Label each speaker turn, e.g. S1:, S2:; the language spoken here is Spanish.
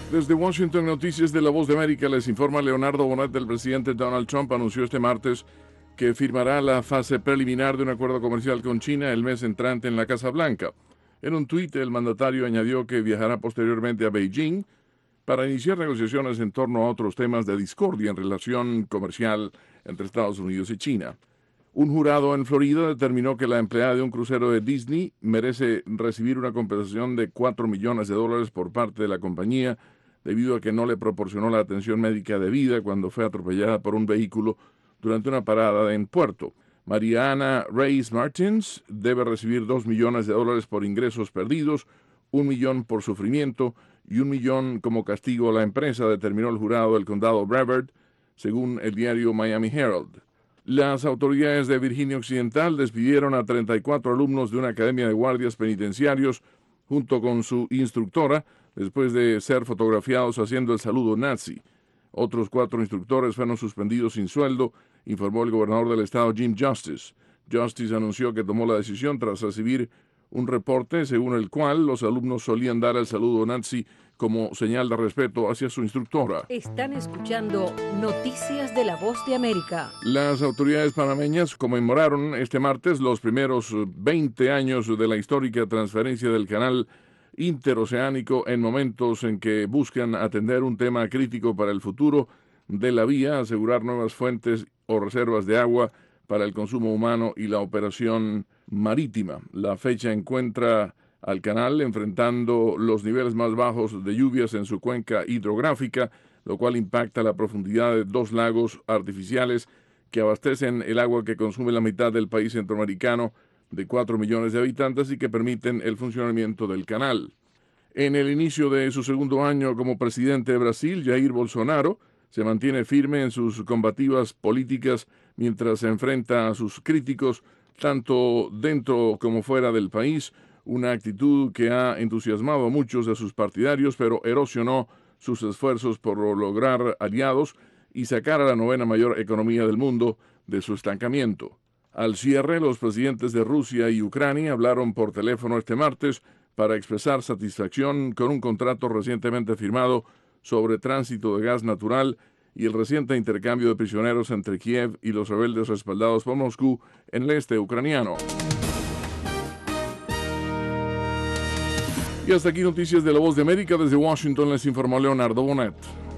S1: Desde Washington, Noticias de La Voz de América, les informa Leonardo Bonet. El presidente Donald Trump anunció este martes que firmará la fase preliminar de un acuerdo comercial con China el mes entrante en la Casa Blanca. En un tuit, el mandatario añadió que viajará posteriormente a Beijing para iniciar negociaciones en torno a otros temas de discordia en relación comercial entre Estados Unidos y China. Un jurado en Florida determinó que la empleada de un crucero de Disney merece recibir una compensación de $4 millones por parte de la compañía debido a que no le proporcionó la atención médica debida cuando fue atropellada por un vehículo durante una parada en puerto. Mariana Reyes Martins debe recibir $2 millones por ingresos perdidos, $1 millón por sufrimiento y $1 millón como castigo a la empresa, determinó el jurado del condado Brevard, según el diario Miami Herald. Las autoridades de Virginia Occidental despidieron a 34 alumnos de una academia de guardias penitenciarios junto con su instructora después de ser fotografiados haciendo el saludo nazi. Otros 4 instructores fueron suspendidos sin sueldo, informó el gobernador del estado Jim Justice. Justice anunció que tomó la decisión tras recibir un reporte según el cual los alumnos solían dar el saludo nazi como señal de respeto hacia su instructora.
S2: Están escuchando Noticias de La Voz de América.
S1: Las autoridades panameñas conmemoraron este martes los primeros 20 años de la histórica transferencia del canal interoceánico en momentos en que buscan atender un tema crítico para el futuro de la vía, asegurar nuevas fuentes o reservas de agua para el consumo humano y la operación marítima. La fecha encuentra al canal enfrentando los niveles más bajos de lluvias en su cuenca hidrográfica, lo cual impacta la profundidad de 2 lagos artificiales que abastecen el agua que consume la mitad del país centroamericano de 4 millones de habitantes y que permiten el funcionamiento del canal. En el inicio de su segundo año como presidente de Brasil, Jair Bolsonaro se mantiene firme en sus combativas políticas mientras se enfrenta a sus críticos tanto dentro como fuera del país, una actitud que ha entusiasmado a muchos de sus partidarios, pero erosionó sus esfuerzos por lograr aliados y sacar a la 9ª mayor economía del mundo de su estancamiento. Al cierre, los presidentes de Rusia y Ucrania hablaron por teléfono este martes para expresar satisfacción con un contrato recientemente firmado sobre tránsito de gas natural y el reciente intercambio de prisioneros entre Kiev y los rebeldes respaldados por Moscú en el este ucraniano. Y hasta aquí Noticias de La Voz de América. Desde Washington les informó Leonardo Bonet.